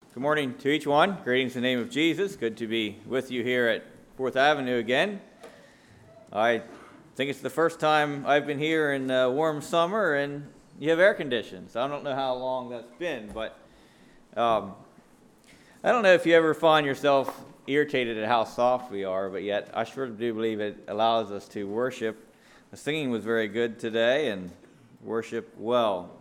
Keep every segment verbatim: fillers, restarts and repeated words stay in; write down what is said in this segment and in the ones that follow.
Good morning to each one. Greetings in the name of Jesus. Good to be with you here at fourth Avenue again. I think it's the first time I've been here in a warm summer and you have air conditioning. So I don't know how long that's been, but um, I don't know if you ever find yourself irritated at how soft we are, but yet I sure do believe it allows us to worship. The singing was very good today and worship well.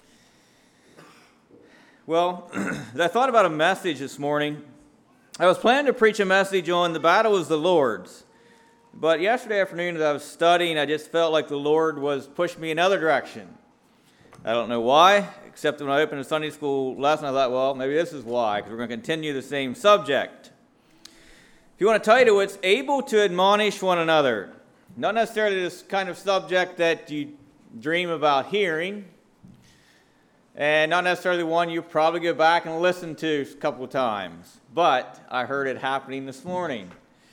Well, as I thought about a message this morning, I was planning to preach a message on the battle is the Lord's. But yesterday afternoon as I was studying, I just felt like the Lord was pushing me another direction. I don't know why, except when I opened a Sunday school lesson, I thought, well, maybe this is why, because we're going to continue the same subject. If you want to title, it's Able to Admonish One Another. Not necessarily this kind of subject that you dream about hearing, and not necessarily one you probably go back and listen to a couple of times, but I heard it happening this morning.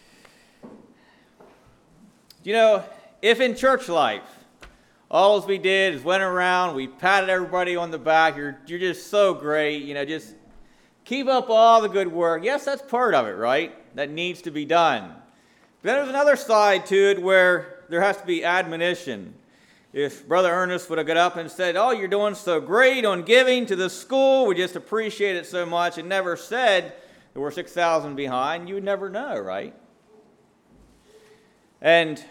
You know, if in church life, all we did is went around, we patted everybody on the back, you're, you're just so great, you know, just keep up all the good work. Yes, that's part of it, right? That needs to be done. But then there's another side to it where there has to be admonition. If Brother Ernest would have got up and said, oh, you're doing so great on giving to the school, we just appreciate it so much, and never said that we're six thousand behind, you would never know, right? And,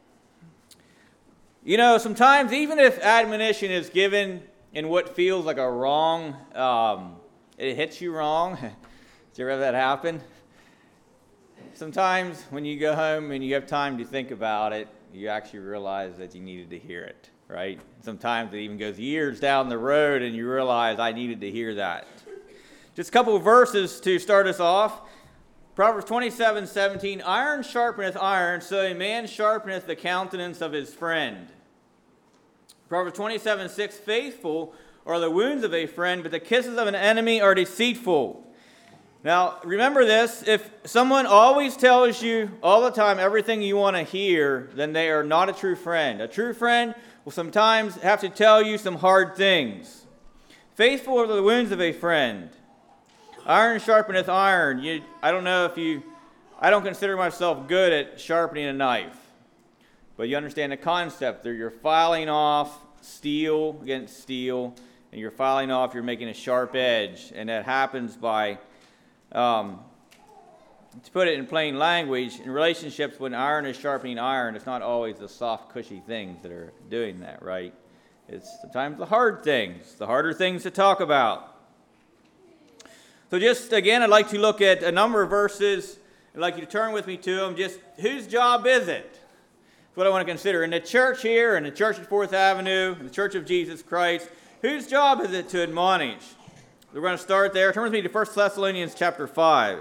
you know, sometimes even if admonition is given in what feels like a wrong, um, it hits you wrong. Did you ever have that happen? Sometimes when you go home and you have time to think about it, you actually realize that you needed to hear it, right? Sometimes it even goes years down the road and you realize I needed to hear that. Just a couple of verses to start us off. Proverbs twenty-seven seventeen, iron sharpeneth iron, so a man sharpeneth the countenance of his friend. Proverbs twenty-seven six, faithful are the wounds of a friend, but the kisses of an enemy are deceitful. Now, remember this, if someone always tells you all the time everything you want to hear, then they are not a true friend. A true friend will sometimes have to tell you some hard things. Faithful are the wounds of a friend. Iron sharpeneth iron. You, I don't know if you, I don't consider myself good at sharpening a knife. But you understand the concept there. You're filing off steel against steel, and you're filing off, you're making a sharp edge. And that happens by Um, to put it in plain language, in relationships, when iron is sharpening iron, it's not always the soft, cushy things that are doing that, right? It's sometimes the hard things, the harder things to talk about. So just, again, I'd like to look at a number of verses. I'd like you to turn with me to them. Just, whose job is it? That's what I want to consider. In the church here, in the church at fourth Avenue, in the Church of Jesus Christ, whose job is it to admonish? We're going to start there. Turn with me to First Thessalonians chapter five.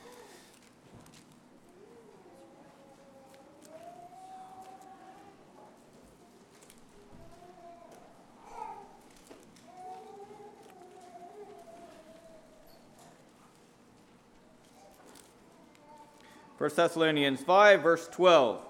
First Thessalonians five, verse twelve.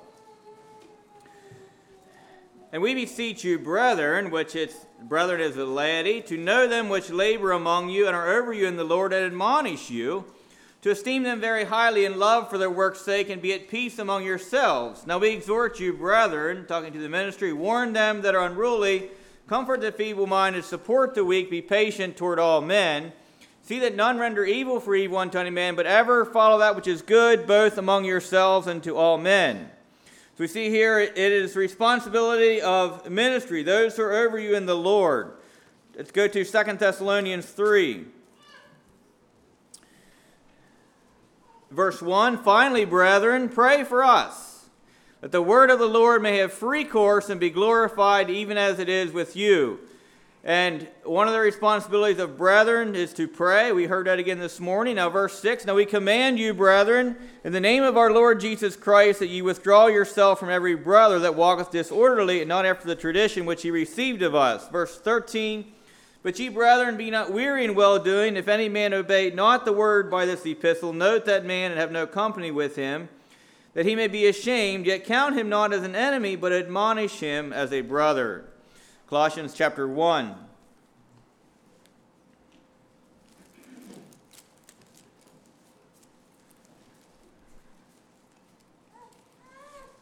And we beseech you, brethren, which it's, brethren is the laity, to know them which labor among you and are over you in the Lord and admonish you, to esteem them very highly in love for their work's sake, and be at peace among yourselves. Now we exhort you, brethren, talking to the ministry, warn them that are unruly, comfort the feeble-minded, support the weak, be patient toward all men. See that none render evil for evil unto any man, but ever follow that which is good, both among yourselves and to all men. So we see here it is the responsibility of ministry, those who are over you in the Lord. Let's go to Second Thessalonians three. Verse one, finally, brethren, pray for us, that the word of the Lord may have free course and be glorified even as it is with you. And one of the responsibilities of brethren is to pray. We heard that again this morning. Now verse six, now we command you, brethren, in the name of our Lord Jesus Christ, that ye withdraw yourself from every brother that walketh disorderly, and not after the tradition which ye received of us. Verse thirteen, but ye, brethren, be not weary in well-doing. If any man obey not the word by this epistle, note that man and have no company with him, that he may be ashamed, yet count him not as an enemy, but admonish him as a brother. Colossians chapter one.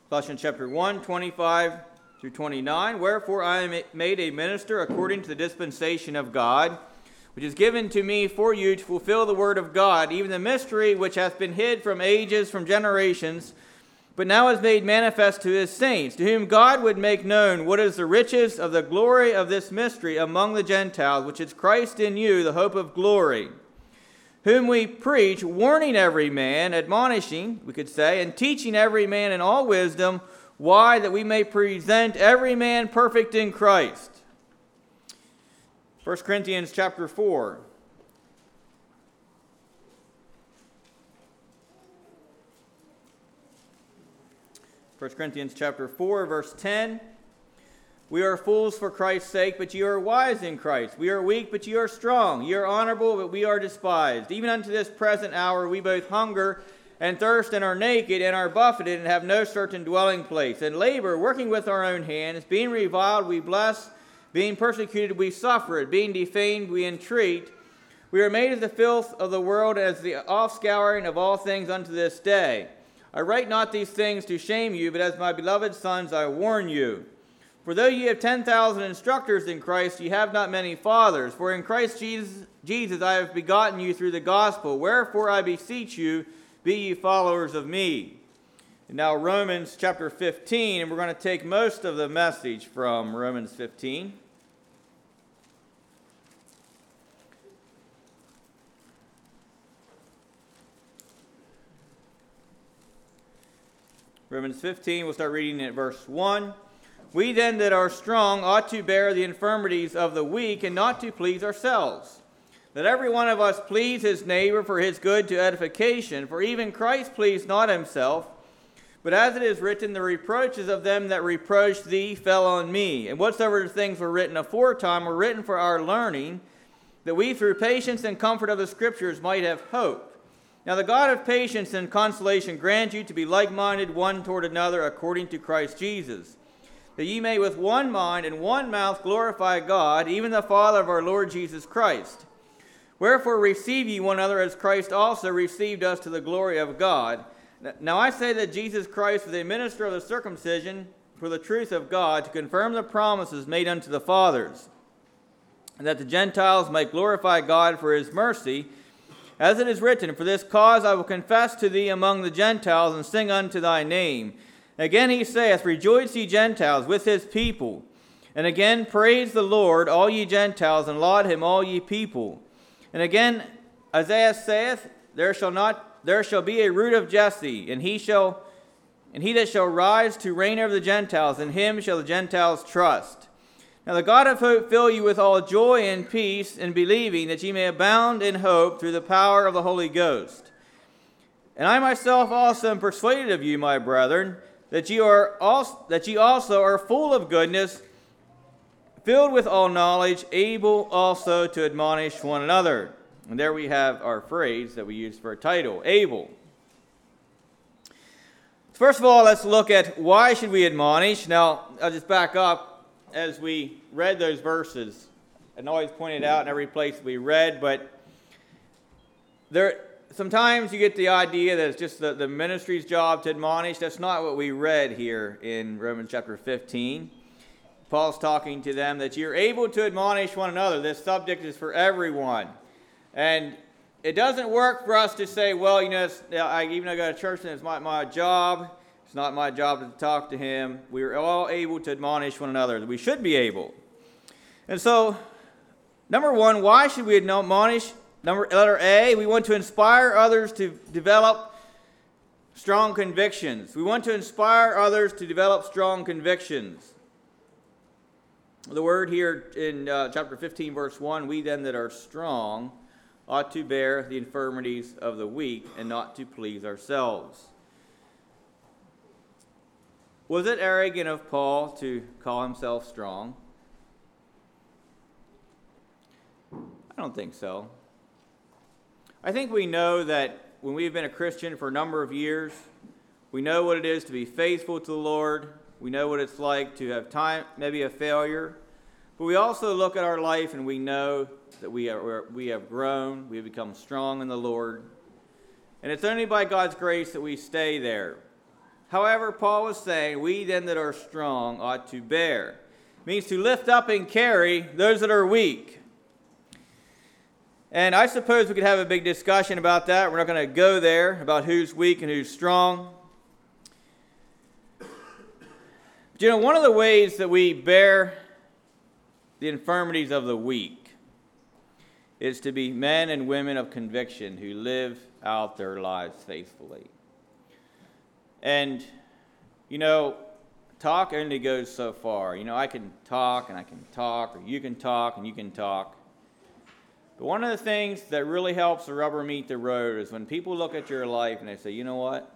Colossians chapter one, twenty-five through twenty-nine. Wherefore I am made a minister according to the dispensation of God, which is given to me for you to fulfill the word of God, even the mystery which hath been hid from ages, from generations, but now is made manifest to his saints, to whom God would make known what is the riches of the glory of this mystery among the Gentiles, which is Christ in you, the hope of glory, whom we preach, warning every man, admonishing, we could say, and teaching every man in all wisdom, why? That we may present every man perfect in Christ. First Corinthians chapter four. First Corinthians chapter four, verse ten. We are fools for Christ's sake, but ye are wise in Christ. We are weak, but ye are strong. Ye are honorable, but we are despised. Even unto this present hour we both hunger and thirst, and are naked, and are buffeted, and have no certain dwelling place, and labor, working with our own hands. Being reviled, we bless. Being persecuted, we suffer it. Being defamed, we entreat. We are made as the filth of the world, as the offscouring of all things unto this day. I write not these things to shame you, but as my beloved sons I warn you. For though ye have ten thousand instructors in Christ, ye have not many fathers. For in Christ Jesus, Jesus I have begotten you through the gospel. Wherefore I beseech you, be ye followers of me. And now Romans chapter fifteen, and we're going to take most of the message from Romans fifteen. Romans fifteen, we'll start reading at verse one. We then that are strong ought to bear the infirmities of the weak, and not to please ourselves. Let every one of us please his neighbor for his good to edification. For even Christ pleased not himself, but as it is written, the reproaches of them that reproached thee fell on me. And whatsoever things were written aforetime were written for our learning, that we through patience and comfort of the Scriptures might have hope. Now the God of patience and consolation grant you to be like-minded one toward another according to Christ Jesus, that ye may with one mind and one mouth glorify God, even the Father of our Lord Jesus Christ. Wherefore receive ye one another as Christ also received us to the glory of God. Now I say that Jesus Christ was a minister of the circumcision for the truth of God, to confirm the promises made unto the fathers, and that the Gentiles might glorify God for his mercy, as it is written, for this cause I will confess to thee among the Gentiles, and sing unto thy name. Again he saith, rejoice ye Gentiles with his people. And again, praise the Lord, all ye Gentiles, and laud him, all ye people. And again, Isaiah saith, there shall not there shall be a root of Jesse, and he shall and he that shall rise to reign over the Gentiles, in him shall the Gentiles trust. Now the God of hope fill you with all joy and peace in believing, that ye may abound in hope through the power of the Holy Ghost. And I myself also am persuaded of you, my brethren, that ye are also, that ye also are full of goodness, filled with all knowledge, able also to admonish one another. And there we have our phrase that we use for a title, able. First of all, let's look at why should we admonish. Now, I'll just back up. As we read those verses, and always pointed out in every place we read, but there sometimes you get the idea that it's just the, the ministry's job to admonish. That's not what we read here in Romans chapter fifteen. Paul's talking to them that you're able to admonish one another. This subject is for everyone. And it doesn't work for us to say, well, you know, it's, I, even though I go to church and it's my, my job, it's not my job to talk to him. We are all able to admonish one another. We should be able. And so, number one, why should we admonish? Number, letter A, we want to inspire others to develop strong convictions. We want to inspire others to develop strong convictions. The word here in uh, chapter fifteen, verse one, we then that are strong ought to bear the infirmities of the weak, and not to please ourselves. Was it arrogant of Paul to call himself strong? I don't think so. I think we know that when we've been a Christian for a number of years, we know what it is to be faithful to the Lord. We know what it's like to have time, maybe a failure. But we also look at our life and we know that we, are, we have grown, we have become strong in the Lord. And it's only by God's grace that we stay there. however, Paul is saying, we then that are strong ought to bear. It means to lift up and carry those that are weak. And I suppose we could have a big discussion about that. We're not going to go there, about who's weak and who's strong. But you know, one of the ways that we bear the infirmities of the weak is to be men and women of conviction who live out their lives faithfully. And, you know, talk only goes so far. You know, I can talk and I can talk, or you can talk and you can talk. But one of the things that really helps the rubber meet the road is when people look at your life and they say, you know what?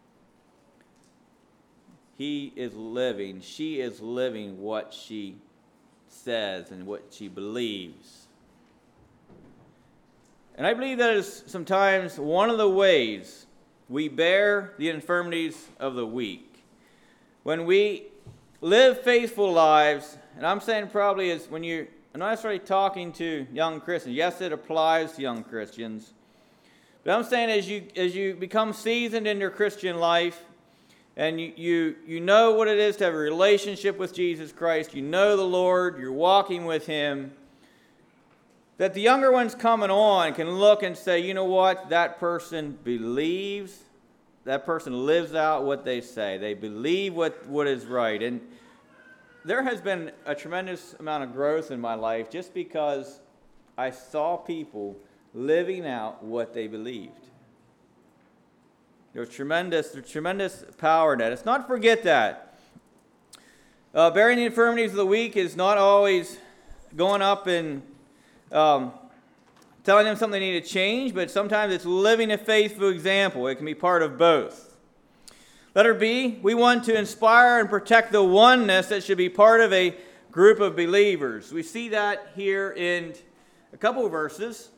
He is living, she is living what she says and what she believes. And I believe that is sometimes one of the ways we bear the infirmities of the weak. When we live faithful lives, and I'm saying probably is when you, I'm not necessarily talking to young Christians. Yes, it applies to young Christians. But I'm saying as you as you become seasoned in your Christian life, and you, you, you know what it is to have a relationship with Jesus Christ, you know the Lord, you're walking with Him, that the younger ones coming on can look and say, you know what, that person believes, that person lives out what they say. They believe what, what is right. And there has been a tremendous amount of growth in my life just because I saw people living out what they believed. There's tremendous, there's tremendous power in that. Let's not forget that. Uh, bearing the infirmities of the weak is not always going up and um, telling them something they need to change, but sometimes it's living a faithful example. It can be part of both. Letter B, we want to inspire and protect the oneness that should be part of a group of believers. We see that here in a couple of verses.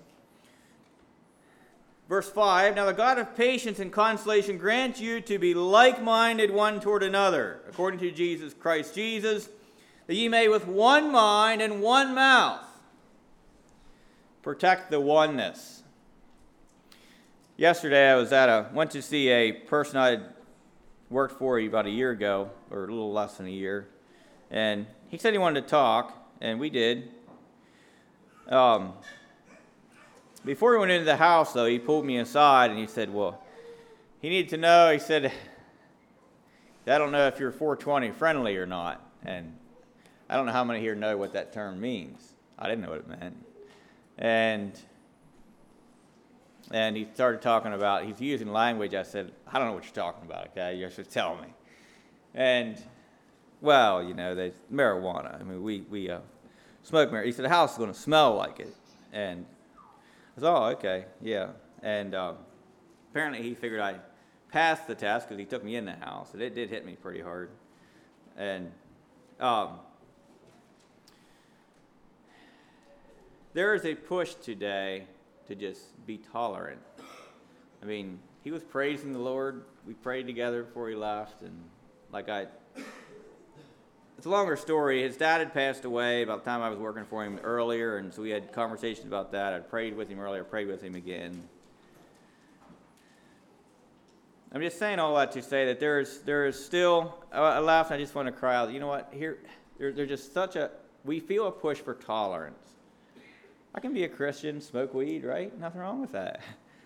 Verse five, now the God of patience and consolation grant you to be like-minded one toward another, according to Jesus Christ Jesus, that ye may with one mind and one mouth protect the oneness. Yesterday I was at a, went to see a person I had worked for about a year ago, or a little less than a year, and he said he wanted to talk, and we did. Um... Before he went into the house, though, he pulled me aside and he said, well, he needed to know, he said, I don't know if you're four twenty friendly or not. And I don't know how many here know what that term means. I didn't know what it meant. And and he started talking about, he's using language. I said, I don't know what you're talking about, okay? You should tell me. And, well, you know, they marijuana. I mean, we, we uh, smoke marijuana. He said, the house is going to smell like it. And I said, oh, okay, yeah. And um, apparently he figured I passed the test because he took me in the house. And it did hit me pretty hard. And um, there is a push today to just be tolerant. I mean, he was praising the Lord. We prayed together before he left. And like I... It's a longer story. His dad had passed away about the time I was working for him earlier, and so we had conversations about that. I prayed with him earlier, prayed with him again. I'm just saying all that to say that there is there is still, I laughed and I just want to cry out, you know what, here, there, there's just such a, we feel a push for tolerance. I can be a Christian, smoke weed, right? Nothing wrong with that.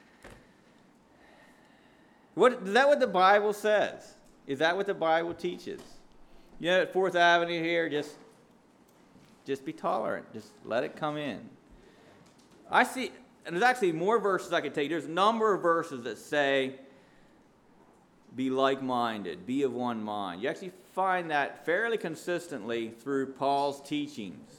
What, is that what the Bible says? Is that what the Bible teaches? You know, at Fourth Avenue here, just, just be tolerant. Just let it come in. I see, and there's actually more verses I could take. There's a number of verses that say, be like-minded, be of one mind. You actually find that fairly consistently through Paul's teachings.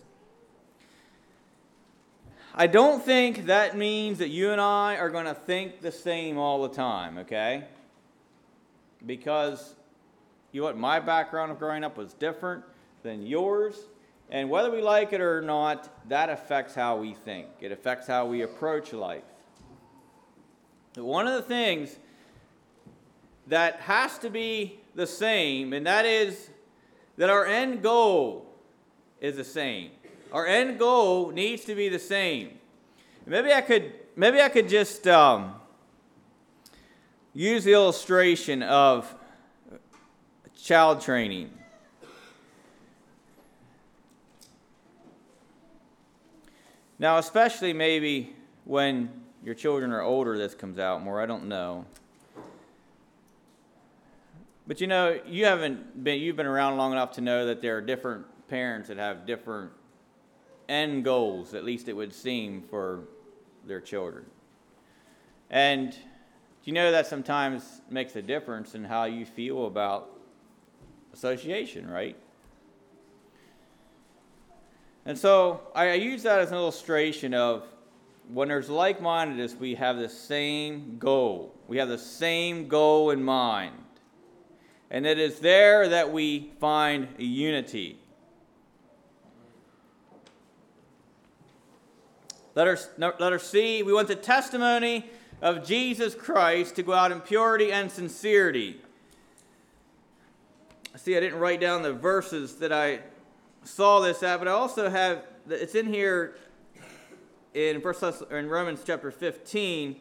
I don't think that means that you and I are going to think the same all the time, okay? Because you know what? My background of growing up was different than yours. And whether we like it or not, that affects how we think. It affects how we approach life. One of the things that has to be the same, and that is that our end goal is the same. Our end goal needs to be the same. Maybe I could, maybe I could just um, use the illustration of child training. Now, especially maybe when your children are older, this comes out more. I don't know. But you know, you haven't been, you've been around long enough to know that there are different parents that have different end goals, at least it would seem, for their children. And you know that sometimes makes a difference in how you feel about association, right? And so I use that as an illustration of when there's like-mindedness, we have the same goal. We have the same goal in mind. And it is there that we find unity. Letter, letter C, we want the testimony of Jesus Christ to go out in purity and sincerity. See, I didn't write down the verses that I saw this at, but I also have, it's in here in First in Romans chapter fifteen.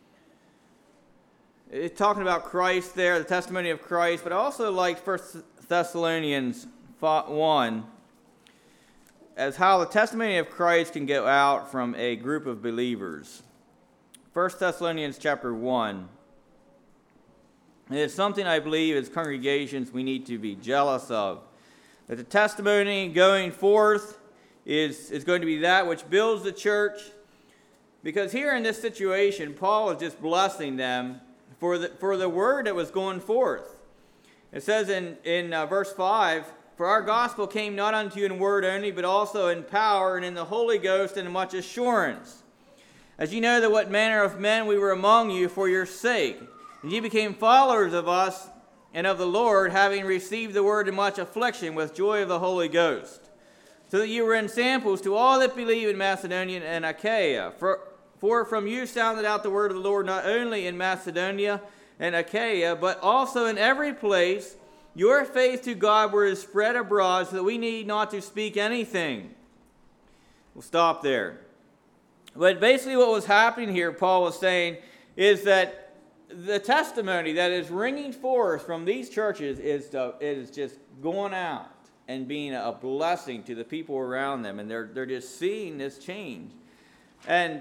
It's talking about Christ there, the testimony of Christ, but I also like First Thessalonians one, as how the testimony of Christ can go out from a group of believers. First Thessalonians chapter one. And it's something I believe as congregations we need to be jealous of. That the testimony going forth is, is going to be that which builds the church. Because here in this situation, Paul is just blessing them for the, for the word that was going forth. It says in, in uh, verse five, "For our gospel came not unto you in word only, but also in power and in the Holy Ghost and in much assurance. As you know that what manner of men we were among you for your sake. And ye became followers of us and of the Lord, having received the word in much affliction with joy of the Holy Ghost. So that you were ensamples to all that believe in Macedonia and Achaia. For, for from you sounded out the word of the Lord not only in Macedonia and Achaia, but also in every place. Your faith to God word is spread abroad, so that we need not to speak anything." We'll stop there. But basically what was happening here, Paul was saying, is that the testimony that is ringing forth from these churches is, to, is just going out and being a blessing to the people around them. And they're, they're just seeing this change. And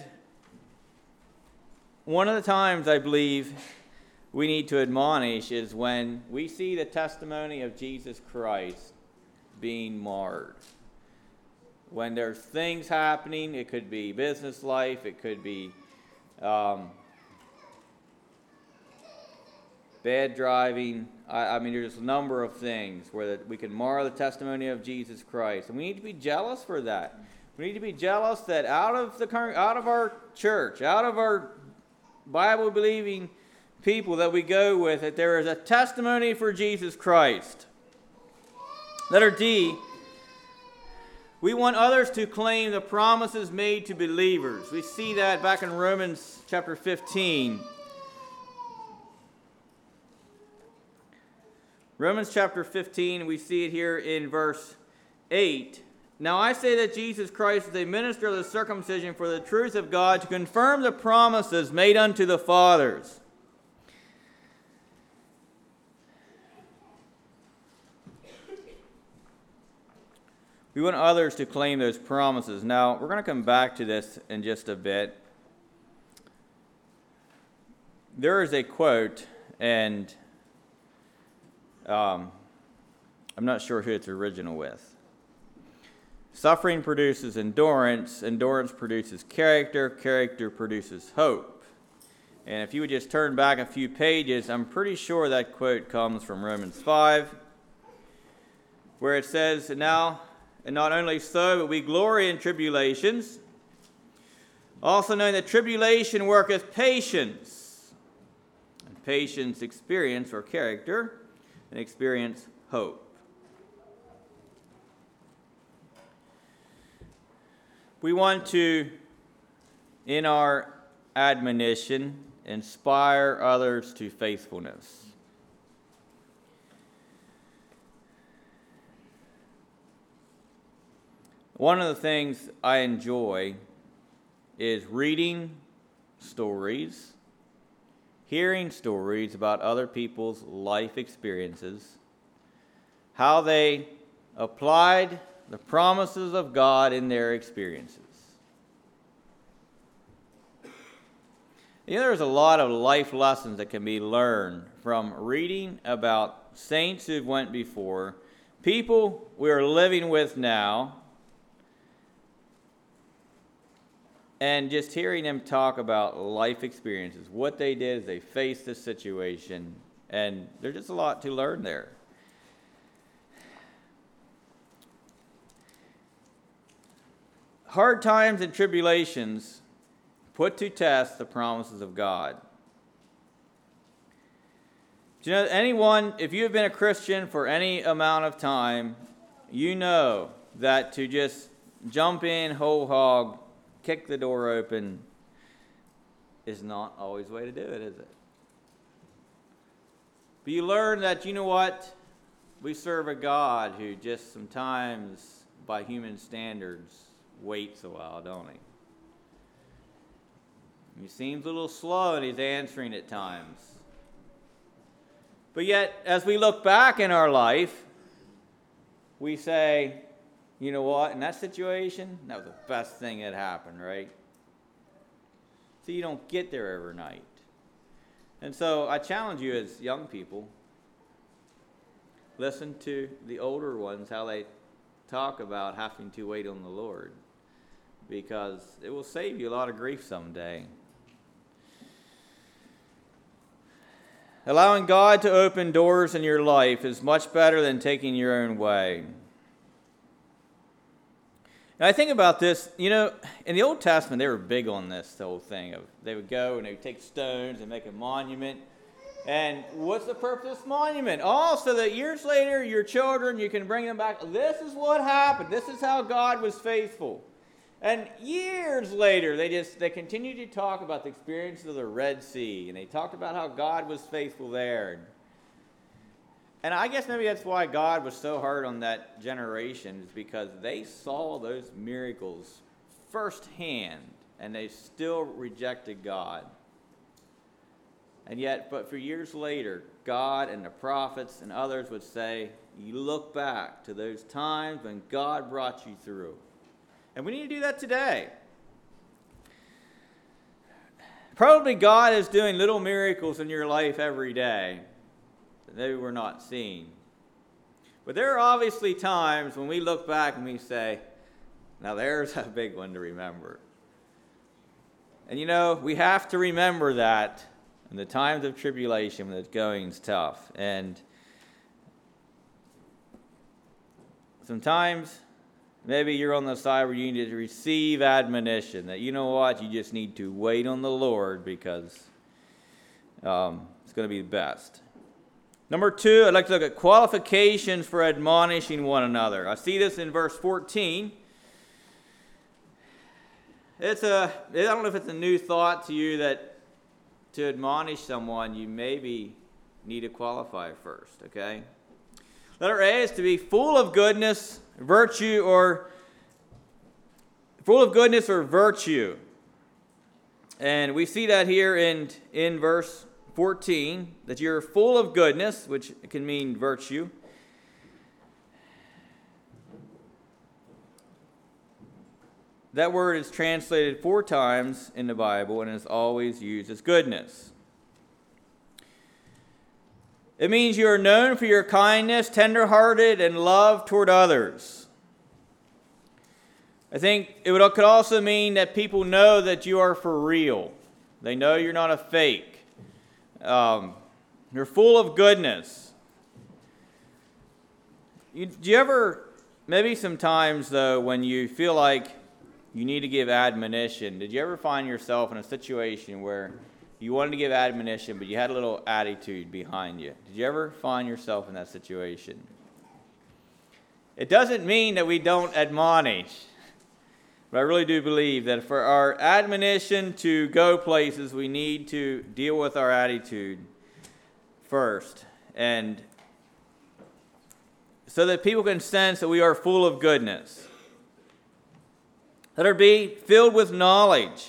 one of the times I believe we need to admonish is when we see the testimony of Jesus Christ being marred. When there's things happening, it could be business life, it could be um, bad driving. I, I mean, there's a number of things where we can mar the testimony of Jesus Christ. And we need to be jealous for that. We need to be jealous that out of the out of our church, out of our Bible-believing people that we go with, that there is a testimony for Jesus Christ. Letter D, we want others to claim the promises made to believers. We see that back in Romans chapter fifteen. Romans chapter fifteen, we see it here in verse eight. "Now I say that Jesus Christ is a minister of the circumcision for the truth of God, to confirm the promises made unto the fathers." We want others to claim those promises. Now, we're going to come back to this in just a bit. There is a quote, and um, I'm not sure who it's original with. "Suffering produces endurance, endurance produces character, character produces hope." And if you would just turn back a few pages, I'm pretty sure that quote comes from Romans five, where it says, "Now, and not only so, but we glory in tribulations, also knowing that tribulation worketh patience, and patience experience or character, and experience hope." We want to, in our admonition, inspire others to faithfulness. One of the things I enjoy is reading stories, hearing stories about other people's life experiences, how they applied the promises of God in their experiences. You know, there's a lot of life lessons that can be learned from reading about saints who went before, people we are living with now, and just hearing them talk about life experiences, what they did as they faced this situation, and there's just a lot to learn there. Hard times and tribulations put to test the promises of God. Do you know, anyone, if you have been a Christian for any amount of time, you know that to just jump in whole hog, kick the door open, is not always the way to do it, is it? But you learn that, you know what? We serve a God who just sometimes, by human standards, waits a while, don't he? He seems a little slow and he's answering at times. But yet, as we look back in our life, we say, you know what, in that situation, that was the best thing that happened, right? So you don't get there overnight. And so I challenge you as young people, listen to the older ones, how they talk about having to wait on the Lord, because it will save you a lot of grief someday. Allowing God to open doors in your life is much better than taking your own way. And I think about this, you know, in the Old Testament, they were big on this, the whole thing of they would go and they would take stones and make a monument. And what's the purpose of this monument? Oh, so that years later, your children, you can bring them back. This is what happened. This is how God was faithful. And years later, they just they continued to talk about the experience of the Red Sea, and they talked about how God was faithful there. And I guess maybe that's why God was so hard on that generation, is because they saw those miracles firsthand, and they still rejected God. And yet, but for years later, God and the prophets and others would say, you look back to those times when God brought you through. And we need to do that today. Probably God is doing little miracles in your life every day that maybe we're not seeing. But there are obviously times when we look back and we say, now there's a big one to remember. And you know, we have to remember that in the times of tribulation when the going's tough. And sometimes maybe you're on the side where you need to receive admonition that, you know what, you just need to wait on the Lord because um, it's going to be the best. Number two, I'd like to look at qualifications for admonishing one another. I see this in verse fourteen. It's a, I don't know if it's a new thought to you that to admonish someone, you maybe need to qualify first, okay? Letter A is to be full of goodness, virtue, or full of goodness or virtue. And we see that here in, in verse fourteen, that you're full of goodness, which can mean virtue. That word is translated four times in the Bible and is always used as goodness. It means you are known for your kindness, tender-hearted, and love toward others. I think it would, could also mean that people know that you are for real. They know you're not a fake. Um, you're full of goodness. You, do you ever, maybe sometimes though, when you feel like you need to give admonition, did you ever find yourself in a situation where you wanted to give admonition, but you had a little attitude behind you? Did you ever find yourself in that situation? It doesn't mean that we don't admonish, but I really do believe that for our admonition to go places, we need to deal with our attitude first, and so that people can sense that we are full of goodness. Letter B, filled with knowledge.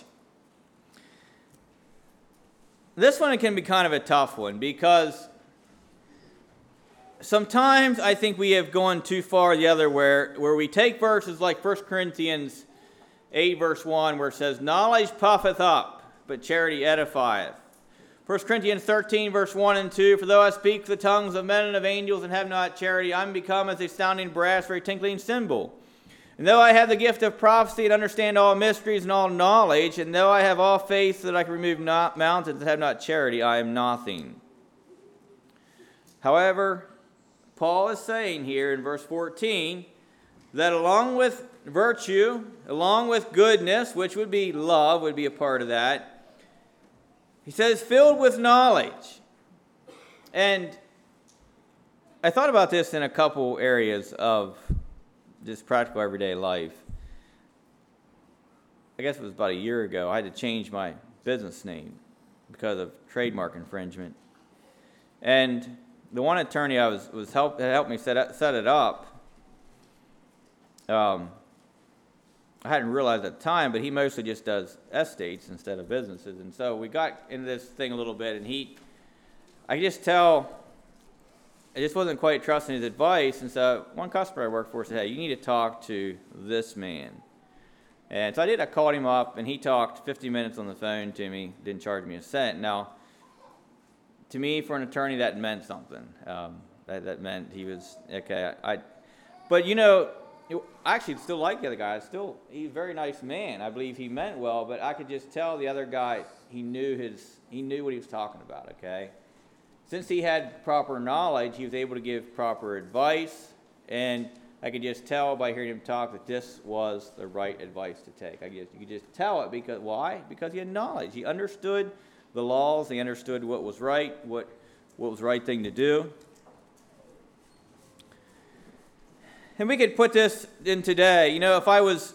This one can be kind of a tough one because sometimes I think we have gone too far the other where, where we take verses like First Corinthians eight verse one where it says, knowledge puffeth up, but charity edifieth. First Corinthians thirteen verse one and two, for though I speak the tongues of men and of angels and have not charity, I am become as a sounding brass or a tinkling cymbal. And though I have the gift of prophecy and understand all mysteries and all knowledge, and though I have all faith so that I can remove not mountains and have not charity, I am nothing. However, Paul is saying here in verse fourteen that along with virtue, along with goodness, which would be love, would be a part of that, he says, filled with knowledge. And I thought about this in a couple areas of just practical everyday life. I guess it was about a year ago, I had to change my business name because of trademark infringement. And the one attorney I was was help that helped me set it, set it up. Um, I hadn't realized at the time, but he mostly just does estates instead of businesses. And so we got into this thing a little bit, and he, I could just tell, I just wasn't quite trusting his advice. And so one customer I worked for said, hey, you need to talk to this man. And so I did. I called him up, and he talked fifty minutes on the phone to me, didn't charge me a cent. Now, to me, for an attorney, that meant something. Um, that, that meant he was, okay, I, I but you know, I actually still like the other guy. Still, he's a very nice man. I believe he meant well, but I could just tell the other guy, he knew his, he knew what he was talking about, okay? Since he had proper knowledge, he was able to give proper advice, and I could just tell by hearing him talk that this was the right advice to take. I guess you could just tell it because, why? Because he had knowledge. He understood the laws, he understood what was right, what, what was the right thing to do. And we could put this in today. You know, if I was,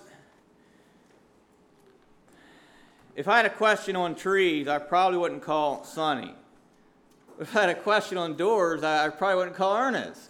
if I had a question on trees, I probably wouldn't call Sonny. If I had a question on doors, I, I probably wouldn't call Ernest.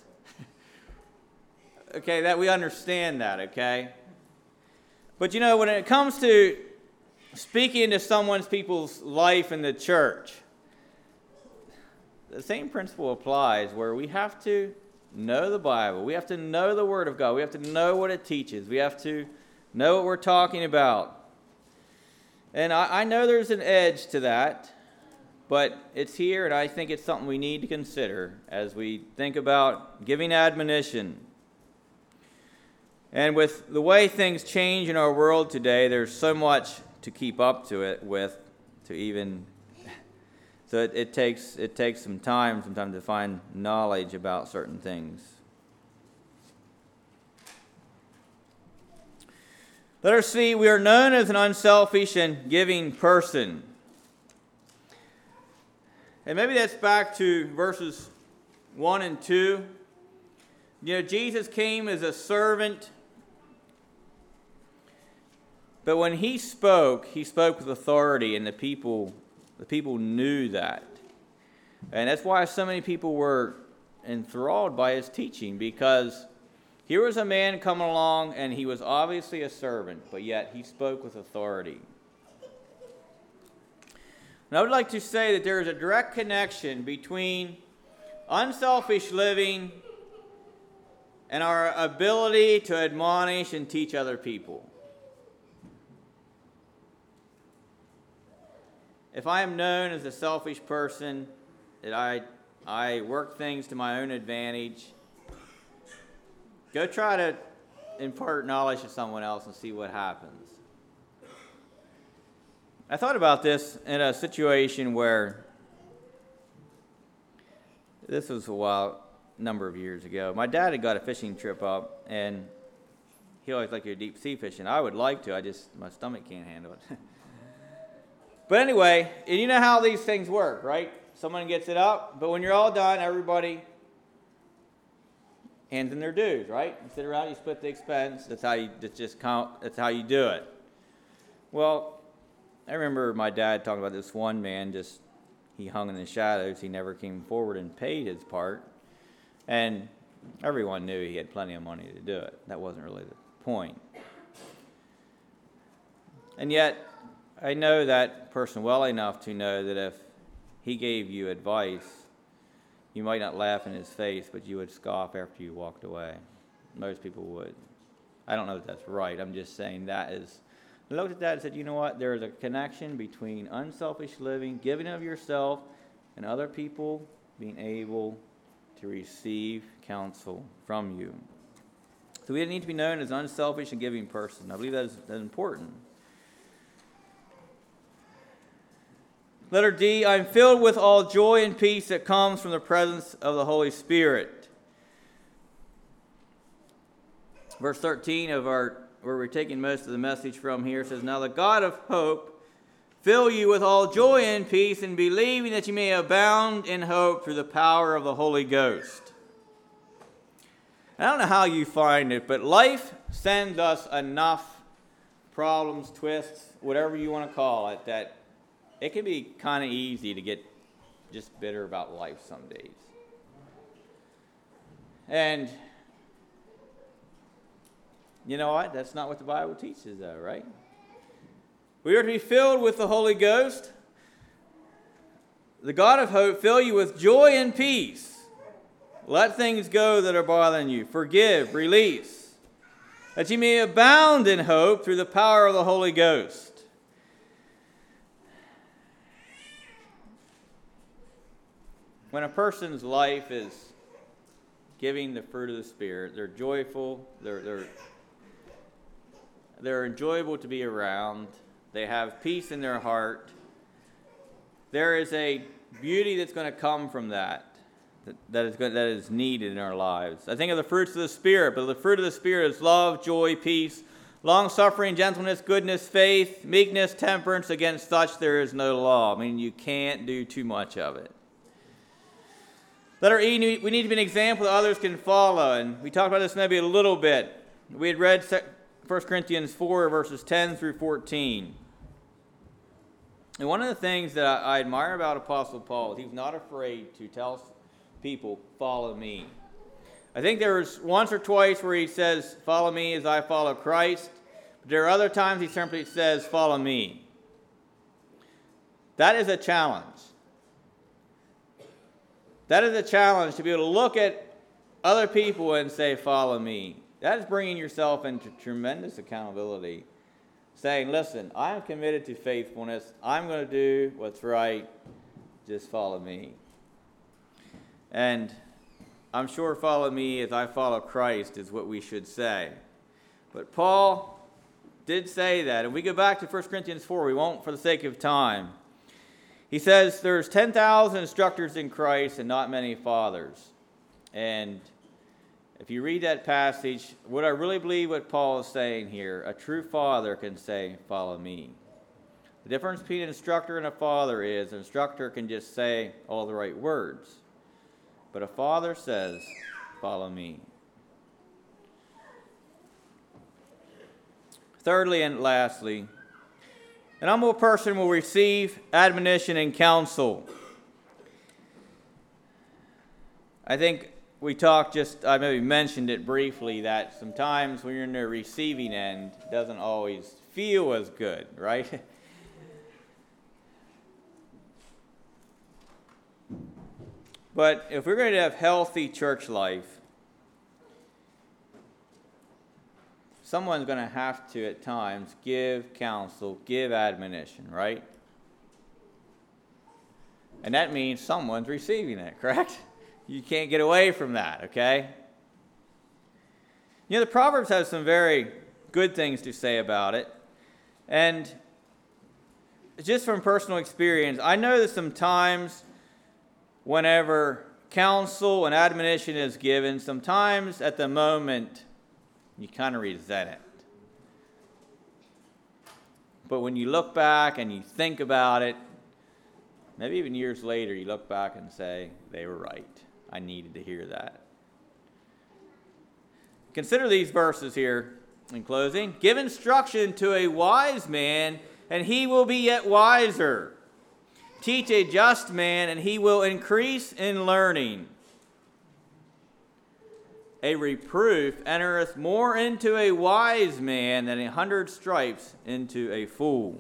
Okay, that we understand that, okay? But you know, when it comes to speaking to someone's people's life in the church, the same principle applies where we have to know the Bible. We have to know the Word of God. We have to know what it teaches. We have to know what we're talking about. And I, I know there's an edge to that, but it's here, and I think it's something we need to consider as we think about giving admonition. And with the way things change in our world today, there's so much to keep up to it with, to even... So it, it takes it takes some time sometimes to find knowledge about certain things. Let us see, we are known as an unselfish and giving person. And maybe that's back to verses one and two. You know, Jesus came as a servant, but when he spoke, he spoke with authority, and the people The people knew that. And that's why so many people were enthralled by his teaching, because here was a man coming along, and he was obviously a servant, but yet he spoke with authority. And I would like to say that there is a direct connection between unselfish living and our ability to admonish and teach other people. If I am known as a selfish person, that I I work things to my own advantage, go try to impart knowledge to someone else and see what happens. I thought about this in a situation where, this was a while, number of years ago. My dad had got a fishing trip up, and he always liked to go deep sea fishing. I would like to, I just, my stomach can't handle it. But anyway, and you know how these things work, right? Someone gets it up, but when you're all done, everybody hands in their dues, right? You sit around, you split the expense. That's how you that's just count. That's how you do it. Well, I remember my dad talking about this one man. Just he hung in the shadows. He never came forward and paid his part, and everyone knew he had plenty of money to do it. That wasn't really the point. And yet, I know that person well enough to know that if he gave you advice, You might not laugh in his face, but you would scoff after you walked away. Most people would. I don't know if that's right. I'm just saying that is. I looked at that and said, you know what? There is a connection between unselfish living, giving of yourself, and other people being able to receive counsel from you. So we need to be known as an unselfish and giving person. I believe that is, that is important. Letter D, I'm filled with all joy and peace that comes from the presence of the Holy Spirit. Verse thirteen of our, where we're taking most of the message from here, says, now the God of hope fill you with all joy and peace in believing that you may abound in hope through the power of the Holy Ghost. I don't know how you find it, but life sends us enough problems, twists, whatever you want to call it, that it can be kind of easy to get just bitter about life some days. And you know what? That's not what the Bible teaches, though, right? We are to be filled with the Holy Ghost. The God of hope fill you with joy and peace. Let things go that are bothering you. Forgive, release, that you may abound in hope through the power of the Holy Ghost. When a person's life is giving the fruit of the Spirit, they're joyful, they're, they're, they're enjoyable to be around, they have peace in their heart, there is a beauty that's going to come from that, that, that, is going, that is needed in our lives. I think of the fruits of the Spirit, but the fruit of the Spirit is love, joy, peace, long-suffering, gentleness, goodness, faith, meekness, temperance. Against such there is no law. I mean, you can't do too much of it. Letter E, we need to be an example that others can follow. And we talked about this maybe a little bit. We had read First Corinthians four, verses ten through fourteen. And one of the things that I admire about Apostle Paul is he was not afraid to tell people, follow me. I think there was once or twice where he says, follow me as I follow Christ. But there are other times he simply says, follow me. That is a challenge. That is a challenge to be able to look at other people and say, follow me. That is bringing yourself into tremendous accountability. Saying, listen, I'm committed to faithfulness. I'm going to do what's right. Just follow me. And I'm sure follow me as I follow Christ is what we should say. But Paul did say that. And we go back to First Corinthians four. We won't for the sake of time. He says there's ten thousand instructors in Christ and not many fathers. And if you read that passage, what I really believe what Paul is saying here, a true father can say, follow me. The difference between an instructor and a father is an instructor can just say all the right words. But a father says, follow me. Thirdly and lastly, an humble person will receive admonition and counsel. I think we talked just, I maybe mentioned it briefly, that sometimes when you're in the receiving end, it doesn't always feel as good, right? But if we're going to have healthy church life, someone's going to have to, at times, give counsel, give admonition, right? And that means someone's receiving it, correct? You can't get away from that, okay? You know, the Proverbs have some very good things to say about it. And just from personal experience, I know that sometimes whenever counsel and admonition is given, sometimes at the moment, you kind of resent it. But when you look back and you think about it, maybe even years later, you look back and say, they were right. I needed to hear that. Consider these verses here in closing. Give instruction to a wise man, and he will be yet wiser. Teach a just man, and he will increase in learning. A reproof entereth more into a wise man than a hundred stripes into a fool.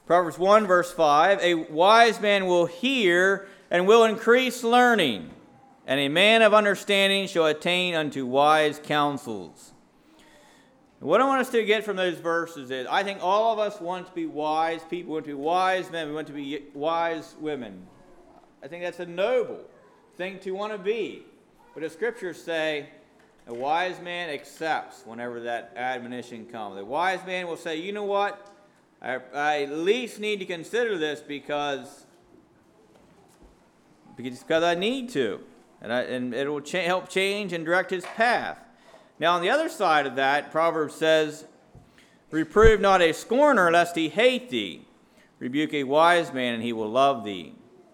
Proverbs one, verse five, a wise man will hear and will increase learning, and a man of understanding shall attain unto wise counsels. What I want us to get from those verses is, I think all of us want to be wise people, we want to be wise men, we want to be wise women. I think that's a noble thing to want to be. But the scriptures say, a wise man accepts whenever that admonition comes. A wise man will say, you know what? I, I at least need to consider this because, because I need to. And, I, and it will cha- help change and direct his path. Now, on the other side of that, Proverbs says, reprove not a scorner, lest he hate thee. Rebuke a wise man, and he will love thee.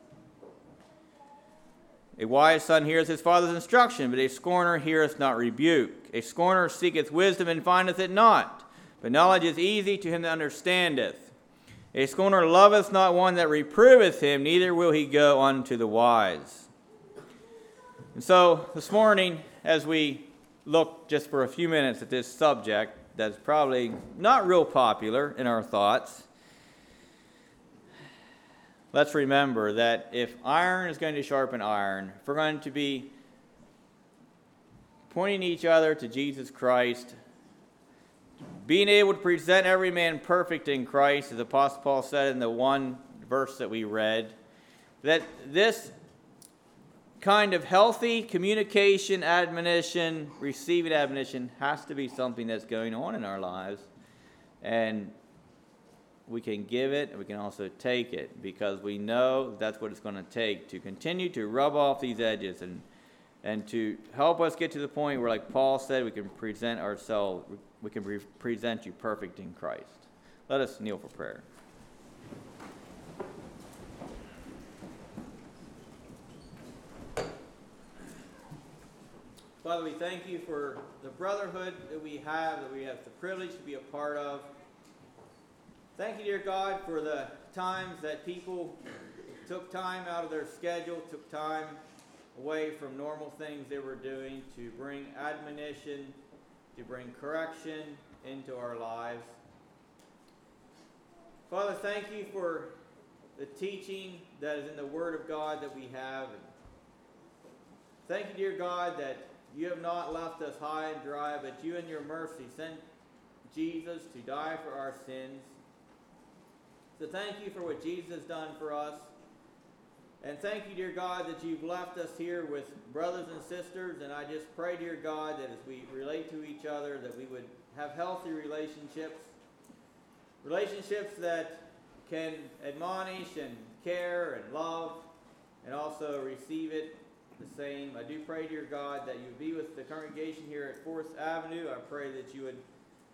A wise son heareth his father's instruction, but a scorner heareth not rebuke. A scorner seeketh wisdom, and findeth it not. But knowledge is easy to him that understandeth. A scorner loveth not one that reproveth him, neither will he go unto the wise. And so, this morning, as we look just for a few minutes at this subject that's probably not real popular in our thoughts, let's remember that if iron is going to sharpen iron, if we're going to be pointing each other to Jesus Christ, being able to present every man perfect in Christ, as the Apostle Paul said in the one verse that we read, that this kind of healthy communication, admonition, receiving admonition has to be something that's going on in our lives. And we can give it, and we can also take it, because we know that's what it's going to take to continue to rub off these edges and and to help us get to the point where, like Paul said, we can present ourselves, we can re- present you perfect in Christ. Let us kneel for prayer. Father, we thank you for the brotherhood that we have, that we have the privilege to be a part of. Thank you, dear God, for the times that people took time out of their schedule, took time away from normal things they were doing to bring admonition, to bring correction into our lives. Father, thank you for the teaching that is in the Word of God that we have. Thank you, dear God, that you have not left us high and dry, but you in your mercy sent Jesus to die for our sins. So thank you for what Jesus has done for us. And thank you, dear God, that you've left us here with brothers and sisters. And I just pray, dear God, that as we relate to each other, that we would have healthy relationships. Relationships that can admonish and care and love and also receive it the same. I do pray, dear God, that you would be with the congregation here at Fourth Avenue. I pray that you would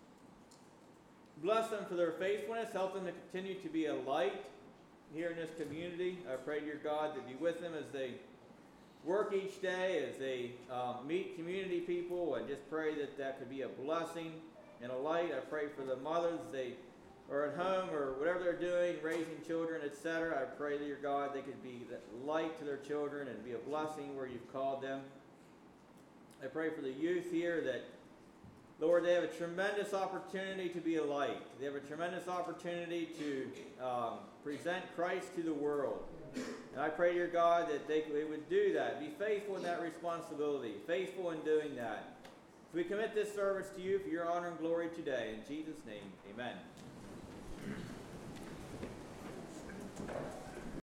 bless them for their faithfulness, help them to continue to be a light here in this community. I pray, dear God, to be with them as they work each day, as they um, meet community people. I just pray that that could be a blessing and a light. I pray for the mothers, they are at home or whatever they're doing, raising children, et cetera. I pray, dear God, they could be that light to their children and be a blessing where you've called them. I pray for the youth here that, Lord, they have a tremendous opportunity to be a light. They have a tremendous opportunity to um, present Christ to the world. And I pray, dear God, that they, they would do that. Be faithful in that responsibility. Faithful in doing that. So we commit this service to you for your honor and glory today. In Jesus' name, amen.